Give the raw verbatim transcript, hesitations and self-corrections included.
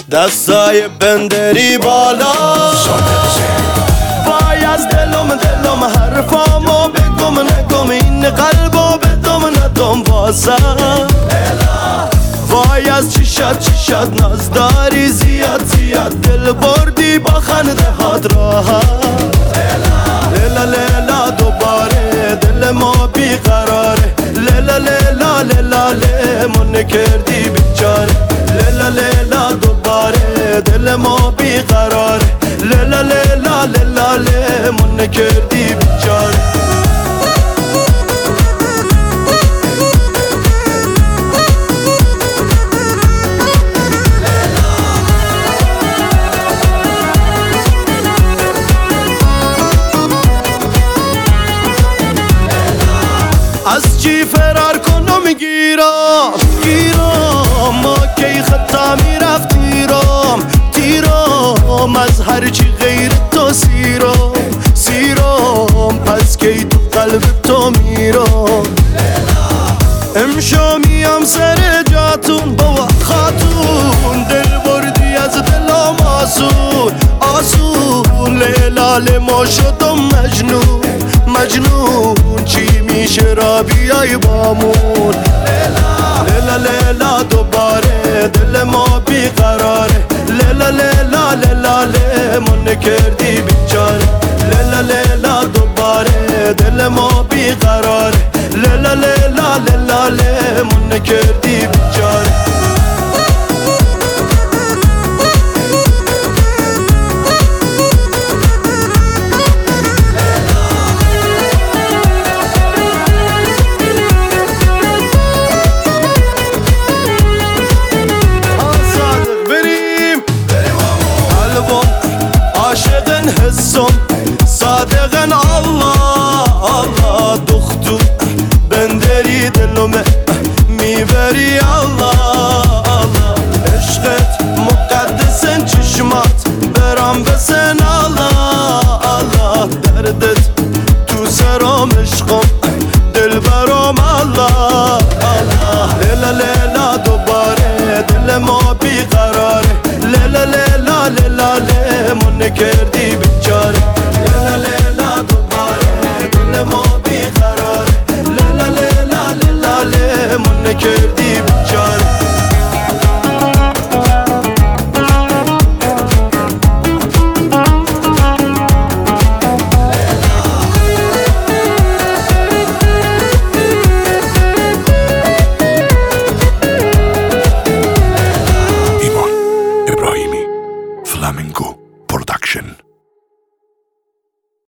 دستای بندری بالا وای از دلم دلم حرفامو بگم نگم این قلبو بدم ندم واسم وای از چشات چشات نازداری زیاد زیاد دل بردی با خنده هات راحت لیلا لیلا دوباره دل ما بیقراره لیلا لیلا لیلا لیمون کردی بیچاره لیلا لیلا دوباره دل ما بیقراره لیلا لیلا لیلا لیمون کردی بیچاره از چی فرار کنم گیرم گیرم ما کی خطا میرفت تیرم تیرم از هر چی غیر تو سیرم سیرم پس کی تو قلب تو میرم امشو میام سر جاتون بابا خاتون دل بردی از دلم آسون آسون لیلا لیما شدم مجنون مجنون چی میشه را بیای بامون لیلا لیلا دوباره دل ما بیقراره لیلا لیلا لیلا لیمون کردی بیچاره لیلا لیلا دوباره دل ما بیقراره لیلا لیلا لیلا لیمون کردی بیچاره عاشقن حسم صادقن Allah Allah دختو بندری دلومه میبری Allah Allah عشقت مقدسن چشمات برام بسن Allah Allah دردت تو سرم عشقم دل برام Allah Allah لیلا لیلا دوباره دل ما بیقراره لیلا لیلا لیلا لیمون کردی بیچاره لیلا لیلا دوباره دل ما بیقراره لیلا لیلا لیلا لیمون کردی بیچاره ایمان ابراهیمی فلامنکو پروداکشن